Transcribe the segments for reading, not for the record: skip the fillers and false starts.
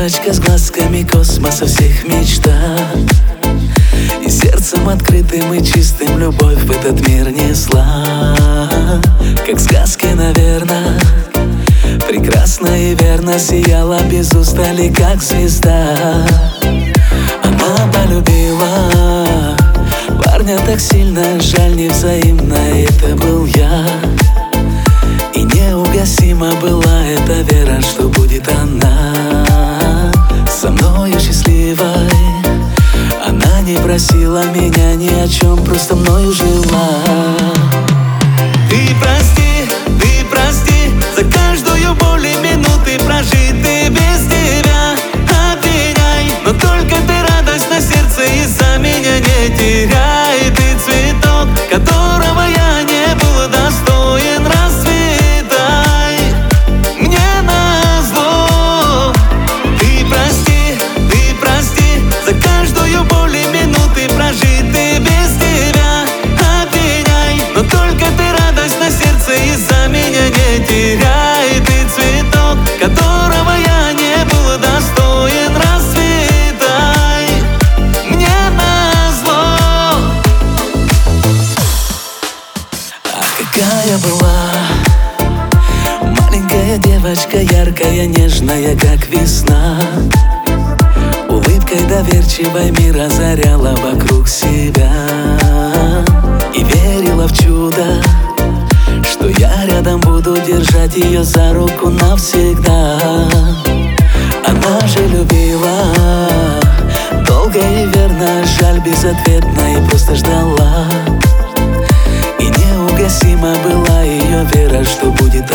девочка с глазками космоса всех мечта. И сердцем открытым и чистым любовь в этот мир несла. Как сказки, наверно, прекрасно и верно сияла без устали, как звезда. Она полюбила парня так сильно, жаль, невзаимно, это был я. И неугасима была эта вера, что будет она со мною счастливой. Она не просила меня ни о чем, просто мною жила. Ты прости за каждую боль и минуты прожитые без тебя. Обвиняй, но только ты радость на сердце из-за меня не теряй. Ты цветок, которого я не был достоин, расцветай мне назло. Ты прости за каждую боль и минуты прожитые без тебя. Обвиняй, но только ты радость на сердце из-за меня не теряй. Ты цветок, которого я не был достоин, расцветай мне назло. А какая была маленькая девочка, яркая, нежная, как весна. Улыбкой доверчивой мир озаряла вокруг себя. И верила в чудо, что я рядом буду держать ее за руку навсегда. Она же любила долго и верно, жаль, безответно, и просто ждала. И неугасима была ее вера, что будет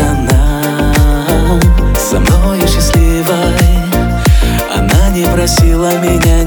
она со мною счастливой. Она не просила меня